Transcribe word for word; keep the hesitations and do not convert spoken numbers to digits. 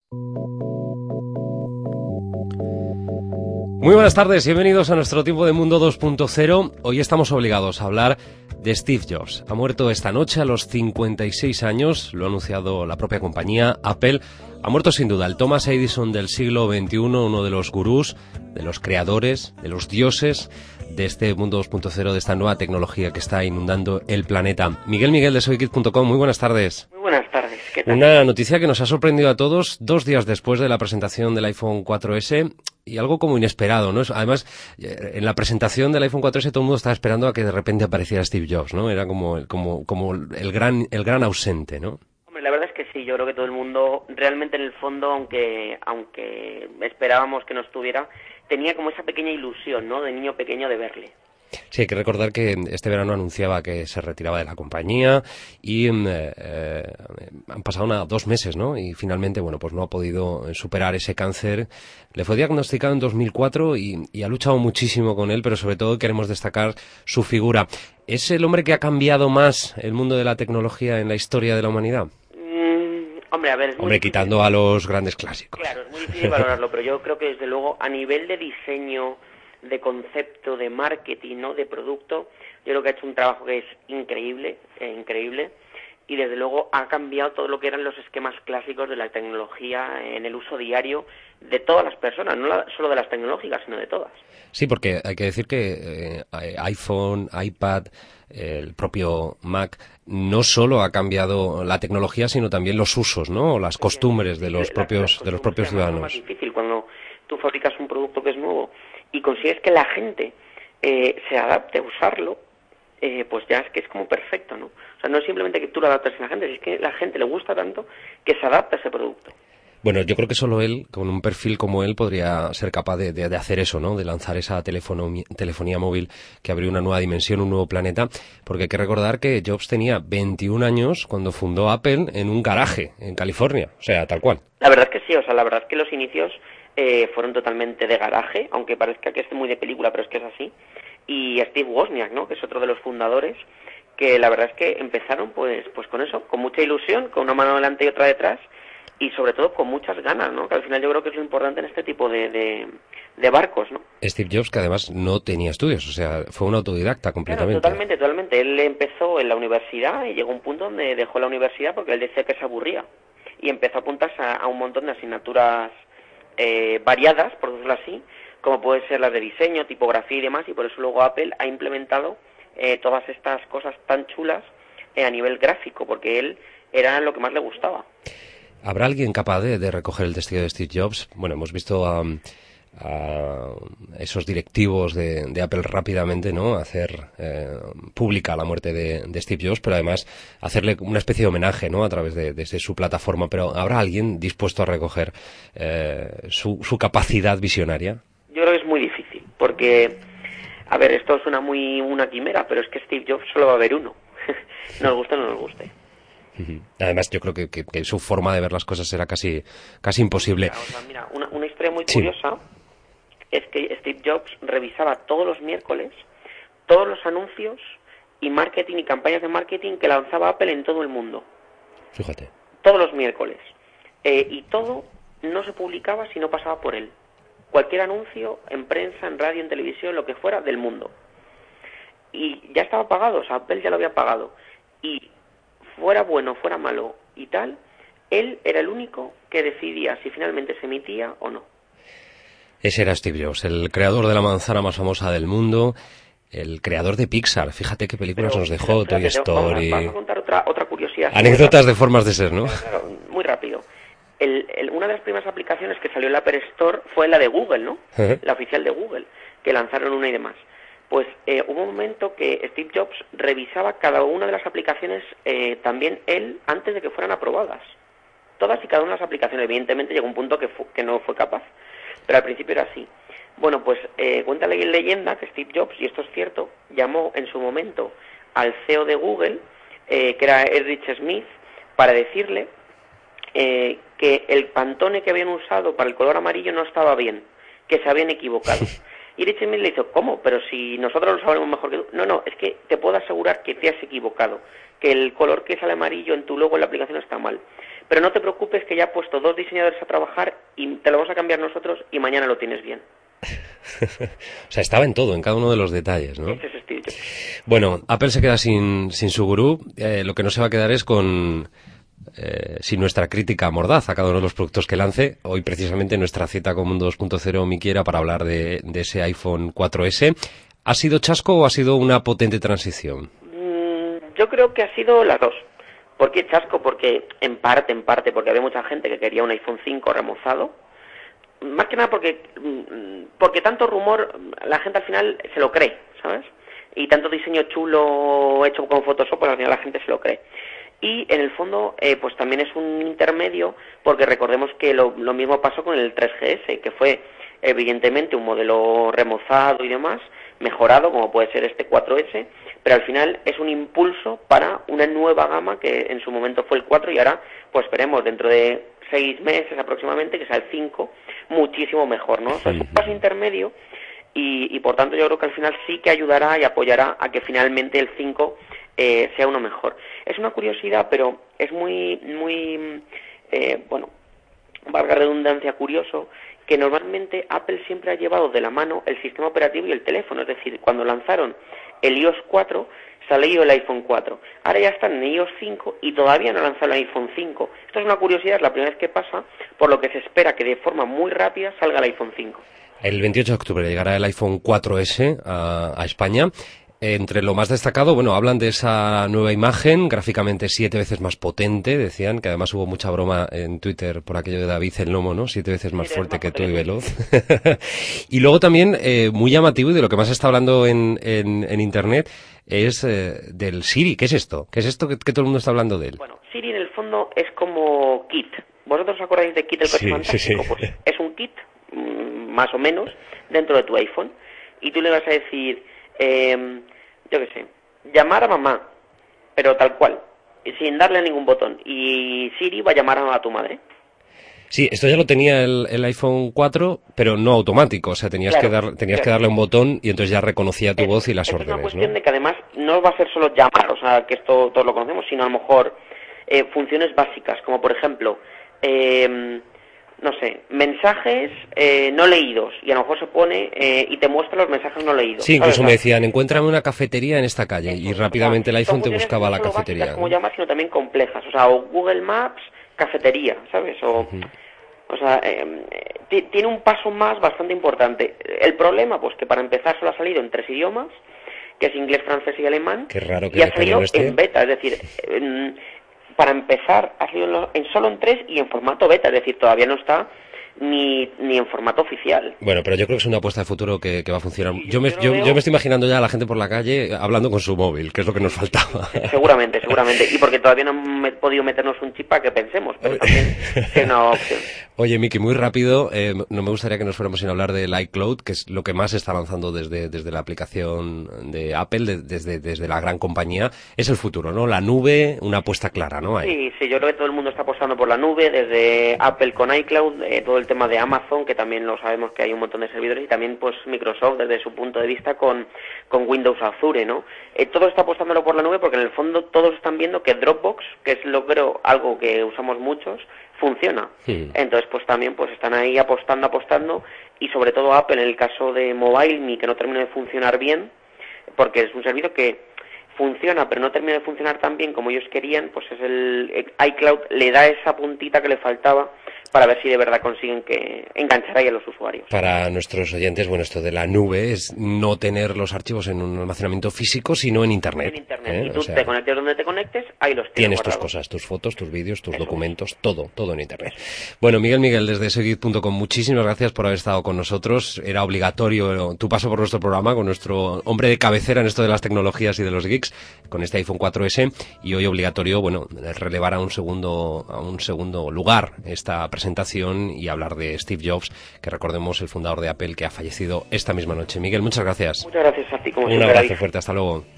Muy buenas tardes, bienvenidos a nuestro tiempo de Mundo dos punto cero. Hoy estamos obligados a hablar de Steve Jobs. Ha muerto esta noche a los cincuenta y seis años, lo ha anunciado la propia compañía, Apple. Ha muerto sin duda el Thomas Edison del siglo veintiuno, uno de los gurús, de los creadores, de los dioses de este Mundo dos punto cero, de esta nueva tecnología que está inundando el planeta. Miguel Miguel de soy kid punto com, muy buenas tardes. Muy buenas tardes, ¿qué tal? Una noticia que nos ha sorprendido a todos dos días después de la presentación del iPhone cuatro ese y algo como inesperado, ¿no? Además, en la presentación del iPhone cuatro ese todo el mundo estaba esperando a que de repente apareciera Steve Jobs, ¿no? Era como, como, como el gran, el gran ausente, ¿no? Hombre, la verdad es que sí, yo creo que todo el mundo, realmente en el fondo, aunque, aunque esperábamos que no estuviera, tenía como esa pequeña ilusión, ¿no?, de niño pequeño de verle. Sí, hay que recordar que este verano anunciaba que se retiraba de la compañía y eh, eh, han pasado una, dos meses, ¿no? Y finalmente, bueno, pues no ha podido superar ese cáncer. Le fue diagnosticado en dos mil cuatro y, y ha luchado muchísimo con él, pero sobre todo queremos destacar su figura. ¿Es el hombre que ha cambiado más el mundo de la tecnología en la historia de la humanidad? Mm, hombre, a ver, es muy Hombre, difícil. quitando a los grandes clásicos. Claro, es muy difícil valorarlo, pero yo creo que desde luego a nivel de diseño, de concepto, de marketing, ¿no?, de producto, yo creo que ha hecho un trabajo que es increíble, eh, increíble, y desde luego ha cambiado todo lo que eran los esquemas clásicos de la tecnología en el uso diario de todas las personas, no la, solo de las tecnológicas, sino de todas. Sí, porque hay que decir que eh, iPhone, iPad, eh, el propio Mac, no solo ha cambiado la tecnología, sino también los usos, ¿no?, las costumbres de los propios, de los propios ciudadanos. Es más difícil cuando tú fabricas un producto que es nuevo y consigues que la gente eh, se adapte a usarlo, eh, pues ya es que es como perfecto, ¿no? O sea, no es simplemente que tú lo adaptes a la gente, es que la gente le gusta tanto que se adapta a ese producto. Bueno, yo creo que solo él, con un perfil como él, podría ser capaz de, de, de hacer eso, ¿no? De lanzar esa teléfono, telefonía móvil que abrió una nueva dimensión, un nuevo planeta, porque hay que recordar que Jobs tenía veintiún años cuando fundó Apple en un garaje en California, o sea, tal cual. La verdad es que sí, o sea, la verdad es que los inicios eh, fueron totalmente de garaje, aunque parezca que esté muy de película, pero es que es así. Y Steve Wozniak, ¿no?, que es otro de los fundadores, que la verdad es que empezaron pues pues con eso, con mucha ilusión, con una mano delante y otra detrás, y sobre todo con muchas ganas, ¿no?, que al final yo creo que es lo importante en este tipo de, de, de barcos, ¿no? Steve Jobs, que además no tenía estudios, o sea, fue un autodidacta completamente. Claro, totalmente, totalmente. Él empezó en la universidad y llegó a un punto donde dejó la universidad porque él decía que se aburría. Y empezó a apuntarse a, a un montón de asignaturas eh, variadas, por decirlo así, como puede ser las de diseño, tipografía y demás, y por eso luego Apple ha implementado eh, todas estas cosas tan chulas eh, a nivel gráfico, porque él era lo que más le gustaba. ¿Habrá alguien capaz de, de recoger el testigo de Steve Jobs? Bueno, hemos visto a, a esos directivos de, de Apple rápidamente, ¿no?, hacer eh, pública la muerte de, de Steve Jobs, pero además hacerle una especie de homenaje, ¿no?, a través de, de su plataforma. Pero ¿habrá alguien dispuesto a recoger eh, su, su capacidad visionaria? Yo creo que es muy difícil, porque, a ver, esto suena muy una quimera, pero es que Steve Jobs solo va a haber uno. Nos guste o no nos guste. Además, yo creo que, que, que su forma de ver las cosas era casi, casi imposible. Mira, o sea, mira, una, una historia muy curiosa sí. es que Steve Jobs revisaba todos los miércoles todos los anuncios y marketing y campañas de marketing que lanzaba Apple en todo el mundo. Fíjate. Todos los miércoles. Eh, y todo no se publicaba si no pasaba por él. Cualquier anuncio, en prensa, en radio, en televisión, lo que fuera, del mundo. Y ya estaba pagado, o sea, Apple ya lo había pagado. Y fuera bueno, fuera malo y tal, él era el único que decidía si finalmente se emitía o no. Ese era Steve Jobs, el creador de la manzana más famosa del mundo, el creador de Pixar. Fíjate qué películas pero, nos dejó, Toy Story... Vamos a, vamos a contar otra, otra curiosidad. Anécdotas de formas de ser, ¿no? Claro, muy rápido. El, el, una de las primeras aplicaciones que salió en la App Store fue la de Google, ¿no? Uh-huh. La oficial de Google, que lanzaron una y demás. Pues eh, hubo un momento que Steve Jobs revisaba cada una de las aplicaciones, eh, también él, antes de que fueran aprobadas. Todas y cada una de las aplicaciones. Evidentemente llegó un punto que, fu- que no fue capaz, pero al principio era así. Bueno, pues eh, cuenta la leyenda que Steve Jobs, y esto es cierto, llamó en su momento al C E O de Google, eh, que era Erich Smith, para decirle eh, que el Pantone que habían usado para el color amarillo no estaba bien, que se habían equivocado. Y Erich Smith le dijo, ¿cómo? Pero si nosotros lo sabemos mejor que tú. No, no, es que te puedo asegurar que te has equivocado, que el color que sale amarillo en tu logo en la aplicación está mal. pero no te preocupes que ya he puesto dos diseñadores a trabajar y te lo vamos a cambiar nosotros y mañana lo tienes bien. O sea, estaba en todo, en cada uno de los detalles, ¿no? Ese es Steve Jobs. Bueno, Apple se queda sin, sin su gurú, eh, lo que no se va a quedar es con... Eh, sin nuestra crítica mordaz a cada uno de los productos que lance. Hoy precisamente nuestra cita con Mundo dos punto cero, Miki, era para hablar de, de ese iPhone cuatro ese. ¿Ha sido chasco o ha sido una potente transición? Mm, yo creo que ha sido las dos. ¿Por qué chasco? Porque en parte, en parte, porque había mucha gente que quería un iPhone cinco remozado. Más que nada porque, porque tanto rumor, la gente al final se lo cree, ¿sabes? Y tanto diseño chulo hecho con Photoshop, pues al final la gente se lo cree. Y en el fondo, eh, pues también es un intermedio, porque recordemos que lo, lo mismo pasó con el tres G S, que fue evidentemente un modelo remozado y demás, mejorado, como puede ser este cuatro ese, pero al final es un impulso para una nueva gama que en su momento fue el cuatro y ahora, pues esperemos, dentro de seis meses aproximadamente, que sea el cinco, muchísimo mejor, ¿no? O sea, es un paso intermedio y, y por tanto yo creo que al final sí que ayudará y apoyará a que finalmente el cinco eh, sea uno mejor. Es una curiosidad, pero es muy, muy, eh, bueno, valga redundancia, curioso, que normalmente Apple siempre ha llevado de la mano el sistema operativo y el teléfono, es decir, cuando lanzaron el iOS cuatro, salió el iPhone cuatro, ahora ya están en iOS cinco y todavía no han lanzado el iPhone cinco. Esto es una curiosidad, es la primera vez que pasa, por lo que se espera que de forma muy rápida salga el iPhone cinco. El veintiocho de octubre llegará el iPhone cuatro ese a, a España. Entre lo más destacado, bueno, hablan de esa nueva imagen, gráficamente siete veces más potente, decían, que además hubo mucha broma en Twitter por aquello de David el Lomo, ¿no? Siete veces más fuerte que tú y veloz. Y luego también, eh, muy llamativo, y de lo que más se está hablando en, en, en Internet, es eh, del Siri. ¿Qué es esto? ¿Qué es esto que, que todo el mundo está hablando de él? Bueno, Siri en el fondo es como Kit. ¿Vosotros os acordáis de Kit, el coche sí, fantástico? Sí, sí. Pues es un Kit, mmm, más o menos, dentro de tu iPhone, y tú le vas a decir... Eh, yo qué sé, llamar a mamá, pero tal cual, sin darle a ningún botón. Y Siri va a llamar a tu madre. Sí, esto ya lo tenía el, el iPhone cuatro, pero no automático. O sea, tenías, claro, que, dar, tenías claro. que darle un botón y entonces ya reconocía tu es, voz y las órdenes. Es una cuestión, ¿no? de que además no va a ser solo llamar, o sea, que esto todos lo conocemos, sino a lo mejor eh, funciones básicas, como por ejemplo... Eh, no sé, mensajes eh, no leídos, y a lo mejor se pone eh, y te muestra los mensajes no leídos. Sí, incluso me decían, encuéntrame una cafetería en esta calle, eso, y rápidamente o sea, el iPhone te buscaba no la cafetería. Básicas, como llamas, sino también complejas, o sea, o Google Maps, cafetería, ¿sabes? O, uh-huh. o sea, eh, t- tiene un paso más bastante importante. El problema, pues que para empezar solo ha salido en tres idiomas, que es inglés, francés y alemán. Qué raro que y ha salido este. en beta, es decir... En, para empezar, ha sido en solo en tres y en formato beta, es decir, todavía no está ni, ni en formato oficial. Bueno, pero yo creo que es una apuesta de futuro que, que va a funcionar. Sí, yo, me, yo, yo, yo me estoy imaginando ya a la gente por la calle hablando con su móvil, que es lo que nos faltaba. Seguramente, seguramente. Y porque todavía no hemos podido meternos un chip para que pensemos, pero también es una opción. Oye, Miki, muy rápido, eh, no me gustaría que nos fuéramos sin hablar del iCloud, que es lo que más se está lanzando desde, desde la aplicación de Apple, de, desde, desde la gran compañía. Es el futuro, ¿no? La nube, una apuesta clara, ¿no? Ahí. Sí, sí, yo creo que todo el mundo está apostando por la nube, desde Apple con iCloud, eh, todo el tema de Amazon, que también lo sabemos que hay un montón de servidores, y también pues Microsoft desde su punto de vista con, con Windows Azure, ¿no? Eh, todo está apostándolo por la nube porque en el fondo todos están viendo que Dropbox, que es lo creo algo que usamos muchos, funciona. Sí. Entonces pues también pues están ahí apostando, apostando, y sobre todo Apple en el caso de MobileMe, que no terminó de funcionar bien, porque es un servicio que funciona pero no termina de funcionar tan bien como ellos querían, pues es el iCloud, le da esa puntita que le faltaba para ver si de verdad consiguen que enganchar ahí a los usuarios. Para nuestros oyentes, bueno, esto de la nube es no tener los archivos en un almacenamiento físico, sino en Internet. En Internet. ¿eh? Y tú o sea, te conectes donde te conectes, ahí los tienes Tienes guardados. tus cosas, tus fotos, tus vídeos, tus Eso documentos, es. todo, todo en Internet. Bueno, Miguel Miguel, desde seguid punto com, muchísimas gracias por haber estado con nosotros. Era obligatorio tu paso por nuestro programa con nuestro hombre de cabecera en esto de las tecnologías y de los geeks, con este iPhone cuatro ese, y hoy obligatorio, bueno, relevar a un segundo, a un segundo lugar esta presentación y hablar de Steve Jobs, que recordemos el fundador de Apple, que ha fallecido esta misma noche. Miguel, muchas gracias. Muchas gracias a ti, como Un siempre. abrazo fuerte, hasta luego.